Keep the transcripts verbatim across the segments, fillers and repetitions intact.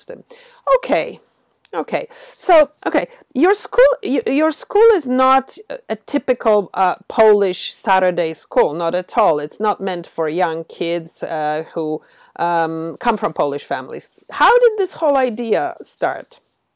Okay. Okay. So, okay, your school your school is not a typical uh, Polish Saturday school, not at all. It's not meant for young kids uh, who um, come from Polish families. How did this whole idea start?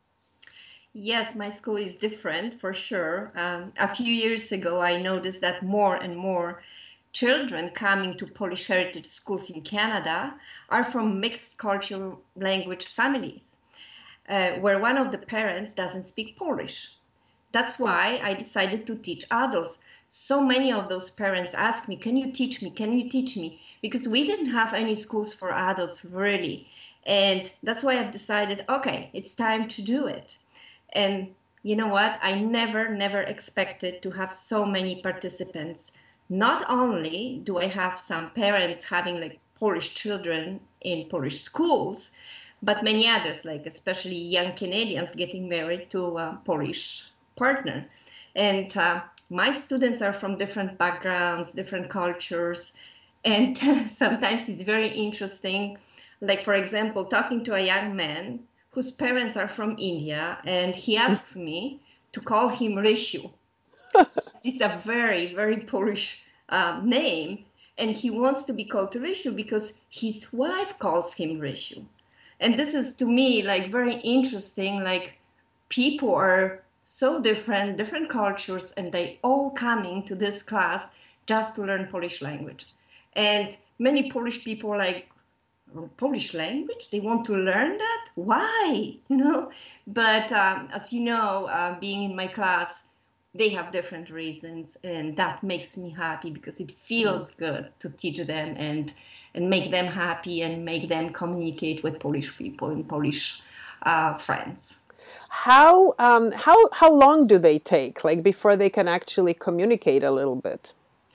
Yes, my school is different for sure. Um, a few years ago, I noticed that more and more children coming to Polish heritage schools in Canada are from mixed cultural language families, uh, where one of the parents doesn't speak Polish. That's why I decided to teach adults. So many of those parents ask me, can you teach me? Can you teach me? Because we didn't have any schools for adults really. And that's why I've decided, okay, it's time to do it. And you know what? I never, never expected to have so many participants. Not only do I have some parents having like Polish children in Polish schools, but many others, like especially young Canadians getting married to a Polish partner. And uh, my students are from different backgrounds, different cultures, and sometimes it's very interesting. Like, for example, talking to a young man whose parents are from India, and he asked me to call him Rishu. It's a very, very Polish uh, name, and he wants to be called Rishu because his wife calls him Rishu. And this is to me like very interesting. Like, people are so different, different cultures, and they all coming to this class just to learn Polish language. And many Polish people like, Polish language? They want to learn that? Why? You know? But um, as you know, uh, being in my class, they have different reasons, and that makes me happy because it feels good to teach them and and make them happy and make them communicate with Polish people and Polish uh, friends. How um, how how long do they take, like before they can actually communicate a little bit?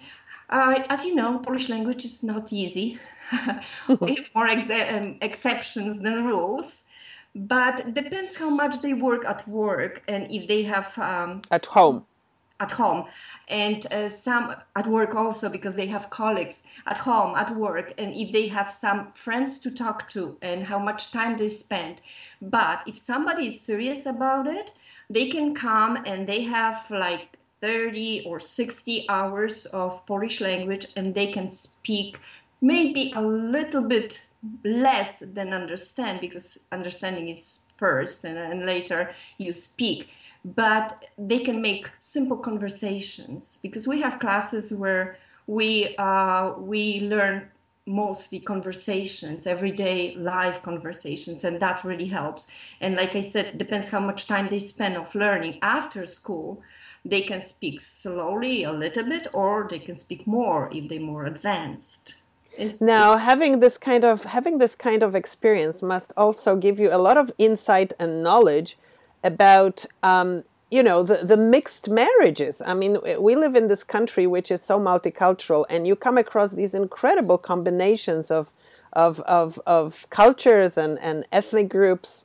Uh, as you know, Polish language is not easy. We have more ex- um, exceptions than rules, but depends how much they work at work and if they have um, At home. at home, and uh, some at work also because they have colleagues at home, at work, and if they have some friends to talk to and how much time they spend. But if somebody is serious about it, they can come and they have like thirty or sixty hours of Polish language, and they can speak maybe a little bit less than understand, because understanding is first, and, and later you speak. But they can make simple conversations, because we have classes where we uh, we learn mostly conversations, everyday live conversations, and that really helps. And like I said, depends how much time they spend of learning after school. They can speak slowly a little bit, or they can speak more if they're more advanced. It's, Now, it's having this kind of having this kind of experience must also give you a lot of insight and knowledge about um, you know the, the mixed marriages. I mean, we live in this country which is so multicultural, and you come across these incredible combinations of of of, of cultures and, and ethnic groups.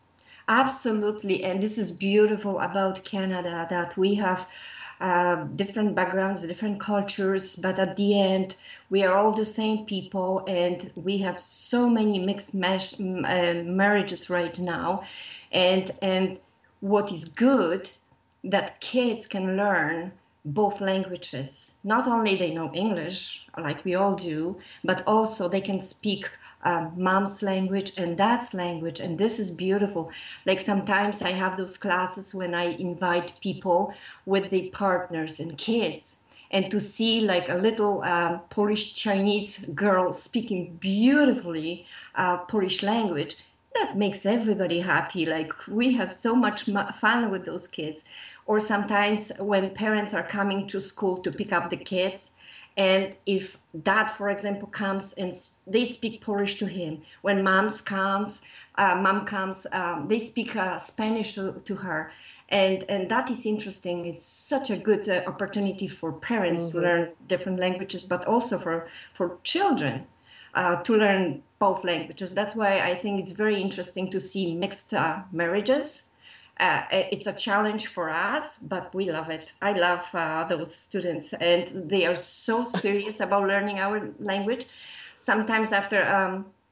Absolutely, and this is beautiful about Canada, that we have uh, different backgrounds, different cultures, but at the end, we are all the same people, and we have so many mixed mash, m- uh, marriages right now. And and what is good, that kids can learn both languages. Not only they know English, like we all do, but also they can speak um, mom's language and dad's language. And this is beautiful. Like, sometimes I have those classes when I invite people with the partners and kids, and to see like a little um, Polish Chinese girl speaking beautifully uh, Polish language, that makes everybody happy. Like, we have so much fun with those kids. Or sometimes when parents are coming to school to pick up the kids, and if dad, for example, comes and they speak Polish to him, when mom's comes, uh, mom comes, um, they speak uh, Spanish to, to her. And, and that is interesting. It's such a good uh, opportunity for parents to Mm-hmm. learn different languages, but also for, for children uh, to learn both languages. That's why I think it's very interesting to see mixed uh, marriages. Uh, it's a challenge for us, but we love it. I love uh, those students, and they are so serious about learning our language. Sometimes after um,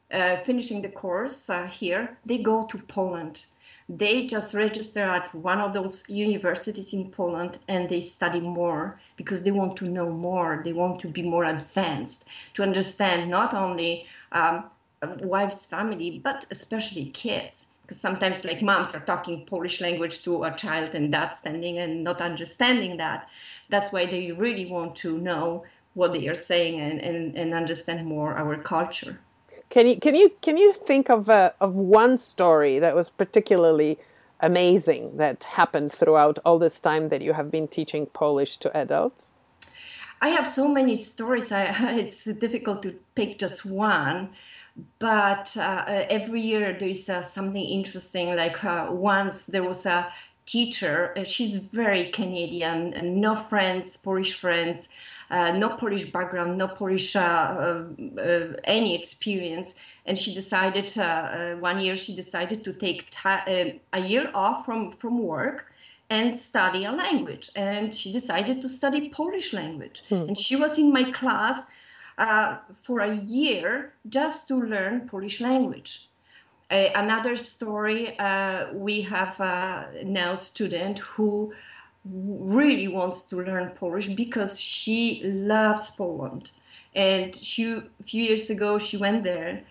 uh, finishing the course uh, here, they go to Poland. They just register at one of those universities in Poland and they study more because they want to know more. They want to be more advanced, to understand not only um, wife's family, but especially kids. Because sometimes like moms are talking Polish language to a child and dad standing and not understanding that. That's why they really want to know what they are saying and, and, and understand more our culture. Can you can you can you think of uh, of one story that was particularly amazing that happened throughout all this time that you have been teaching Polish to adults? I have so many stories. I, it's difficult to pick just one, but uh, every year there is uh, something interesting. Like uh, once there was a teacher. Uh, she's very Canadian, no friends, Polish friends. Uh, no Polish background, no Polish uh, uh, uh, any experience, and she decided uh, uh, one year she decided to take ta- uh, a year off from from work and study a language, and she decided to study Polish language. Hmm. And she was in my class uh, for a year just to learn Polish language. Uh, another story: uh, we have uh, now a student who really wants to learn Polish because she loves Poland. And she, a few years ago, she went there.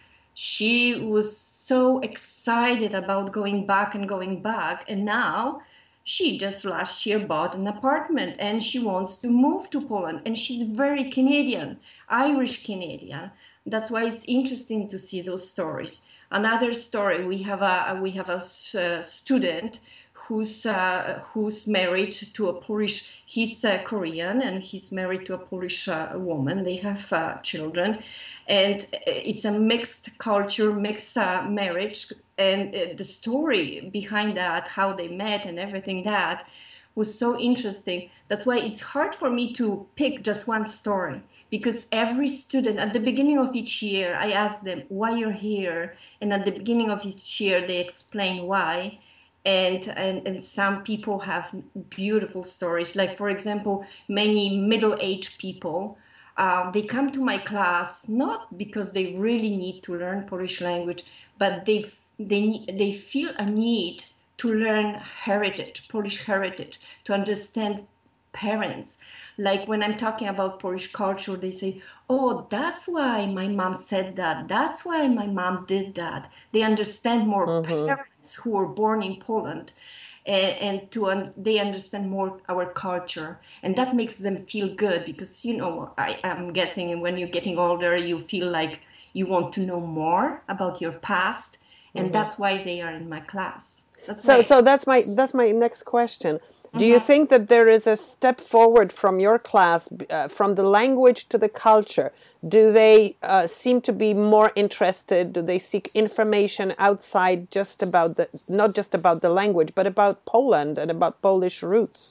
She was so excited about going back and going back. And now she just last year bought an apartment and she wants to move to Poland. And she's very Canadian, Irish Canadian. That's why it's interesting to see those stories. Another story, we have a, we have a uh, student who's uh, who's married to a Polish, he's uh, Korean and he's married to a Polish uh, woman. They have uh, children, and it's a mixed culture, mixed uh, marriage. And uh, the story behind that, how they met and everything, that was so interesting. That's why it's hard for me to pick just one story, because every student at the beginning of each year, I ask them why you're here. And at the beginning of each year, they explain why. And, and and some people have beautiful stories. Like, for example, many middle-aged people, uh, they come to my class not because they really need to learn Polish language, but they they they feel a need to learn heritage, Polish heritage, to understand parents. Like when I'm talking about Polish culture, they say, oh, that's why my mom said that. That's why my mom did that. They understand more mm-hmm. parents who were born in Poland, and, and to un- they understand more our culture. And that makes them feel good because, you know, I am guessing when you're getting older, you feel like you want to know more about your past. And mm-hmm. that's why they are in my class. That's so why- so that's my that's my next question. Do you think that there is a step forward from your class, uh, from the language to the culture? Do they uh, seem to be more interested? Do they seek information outside just about the, not just about the language, but about Poland and about Polish roots?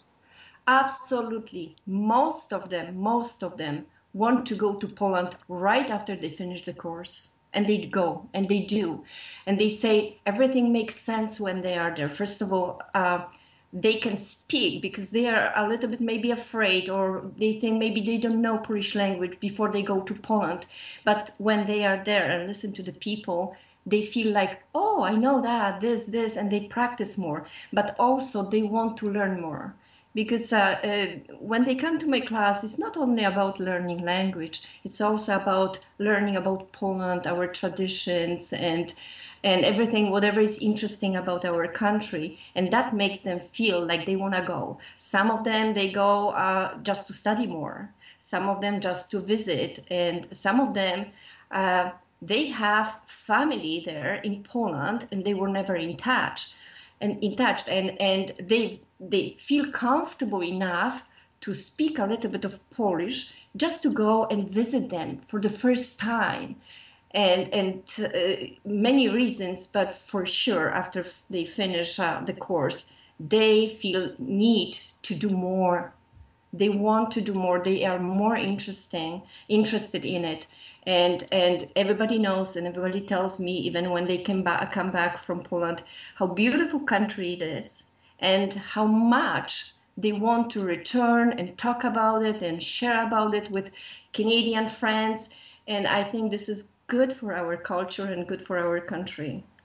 Absolutely. Most of them, most of them want to go to Poland right after they finish the course. And they go, and they do. And they say everything makes sense when they are there. First of all, uh, they can speak because they are a little bit maybe afraid, or they think maybe they don't know Polish language before they go to Poland. But when they are there and listen to the people, they feel like, oh, I know that, this, this, and they practice more. But also they want to learn more. Because uh, uh, when they come to my class, it's not only about learning language, it's also about learning about Poland, our traditions, and and everything, whatever is interesting about our country. And that makes them feel like they want to go. Some of them, they go uh, just to study more. Some of them just to visit. And some of them, uh, they have family there in Poland and they were never in touch. And in touch, and, and they they feel comfortable enough to speak a little bit of Polish just to go and visit them for the first time. And and uh, many reasons, but for sure, after they finish uh, the course, they feel need to do more. They want to do more. They are more interesting, interested in it. And and everybody knows, and everybody tells me, even when they come back, come back from Poland, how beautiful country it is, and how much they want to return and talk about it and share about it with Canadian friends. And I think this is good for our culture and good for our country.